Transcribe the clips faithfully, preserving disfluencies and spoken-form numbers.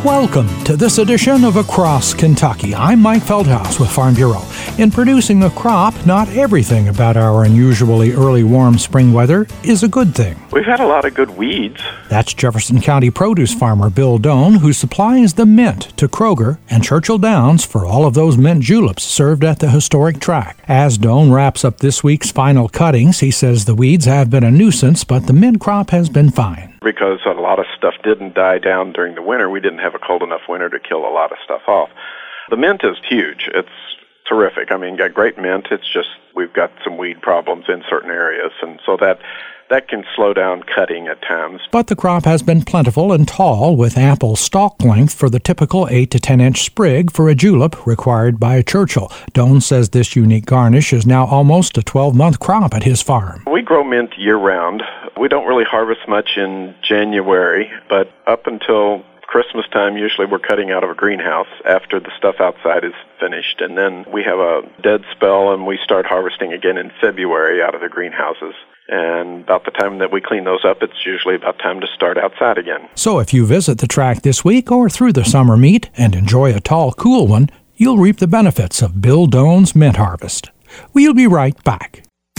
Welcome to this edition of Across Kentucky. I'm Mike Feldhaus with Farm Bureau. In producing a crop, not everything about our unusually early warm spring weather is a good thing. We've had a lot of good weeds. That's Jefferson County produce farmer Bill Doan, who supplies the mint to Kroger and Churchill Downs for all of those mint juleps served at the historic track. As Doan wraps up this week's final cuttings, he says the weeds have been a nuisance, but the mint crop has been fine. Because a lot of stuff didn't die down during the winter, we didn't have a cold enough winter to kill a lot of stuff off. The mint is huge. It's terrific. I mean, got great mint. It's just we've got some weed problems in certain areas, and so that that can slow down cutting at times. But the crop has been plentiful and tall, with ample stalk length for the typical eight to ten inch sprig for a julep required by a Churchill. Doan says this unique garnish is now almost a twelve-month crop at his farm. We grow mint year-round. We don't really harvest much in January, but up until Christmas time, usually we're cutting out of a greenhouse after the stuff outside is finished. And then we have a dead spell, and we start harvesting again in February out of the greenhouses. And about the time that we clean those up, it's usually about time to start outside again. So if you visit the track this week or through the summer meet and enjoy a tall, cool one, you'll reap the benefits of Bill Doan's mint harvest. We'll be right back.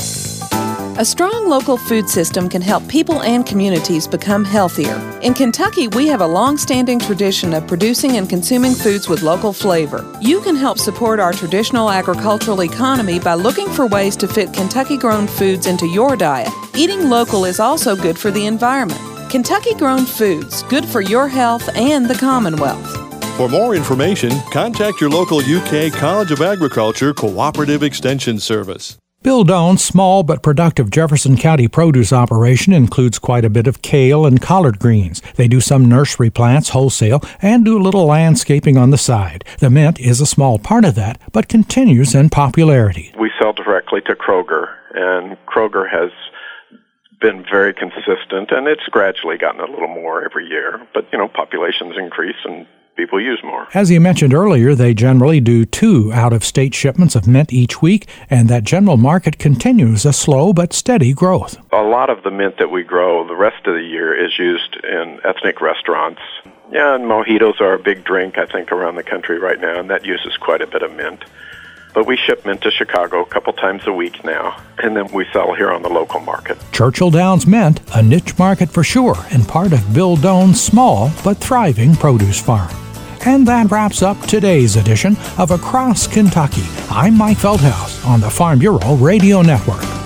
A strong local food system can help people and communities become healthier. In Kentucky, we have a long-standing tradition of producing and consuming foods with local flavor. You can help support our traditional agricultural economy by looking for ways to fit Kentucky-grown foods into your diet. Eating local is also good for the environment. Kentucky-grown foods, good for your health and the Commonwealth. For more information, contact your local U K College of Agriculture Cooperative Extension Service. Bill Doan's small but productive Jefferson County produce operation includes quite a bit of kale and collard greens. They do some nursery plants wholesale and do a little landscaping on the side. The mint is a small part of that, but continues in popularity. We sell directly to Kroger, and Kroger has been very consistent, and it's gradually gotten a little more every year. But, you know, populations increase and people use more. As you mentioned earlier, they generally do two out-of-state shipments of mint each week, and that general market continues a slow but steady growth. A lot of the mint that we grow the rest of the year is used in ethnic restaurants. Yeah, and mojitos are a big drink, I think, around the country right now, and that uses quite a bit of mint. But we ship mint to Chicago a couple times a week now, and then we sell here on the local market. Churchill Downs Mint, a niche market for sure, and part of Bill Doan's small but thriving produce farm. And that wraps up today's edition of Across Kentucky. I'm Mike Feldhaus on the Farm Bureau Radio Network.